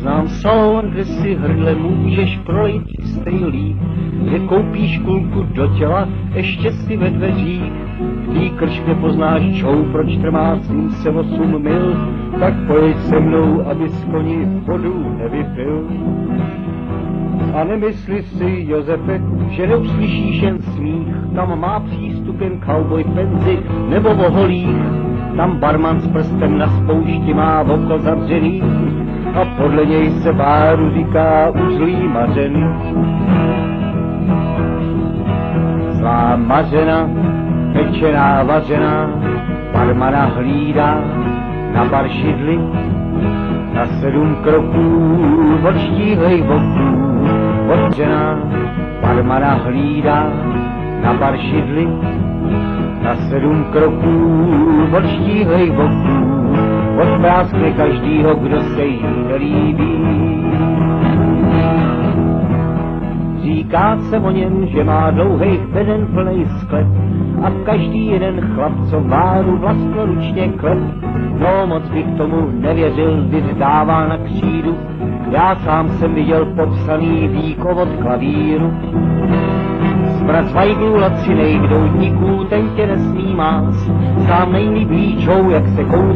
Znám salon, kde si hrdle můžeš prolejt čistej líh, kde koupíš kulku do těla, ještě si ve dveřích. V tý krčmě poznáš čou, proč trmácím se 8 mil, tak pojď se mnou, abys koni vodu nevypil. A nemysli si, Josefe, že neuslyšíš jen smích, tam má přístup jen cowboy penzi nebo voholích. Tam barman s prstem na spoušti má oko zavřený a podle něj se báru říká uzlý mařený. Zlá mařena, pečená, vařená, barmana hlídá na baršidli, na 7 kroků od štíhlej boků. Odžená barmana hlídá na baršidli, na 7 kroků od štíhlej boků. Odpráskne každýho, kdo se jí nelíbí. Říká se o něm, že má dlouhej beden plnej sklep a každý jeden chlap, co váru vlastnoručně klep. No moc bych tomu nevěřil, když dává na křídu, já sám jsem viděl popsaný výkovod klavíru. Zbrat vajglů lacinej doutníků, ten tě nesmí mást, sám nejlíp líčou, jak se kouzí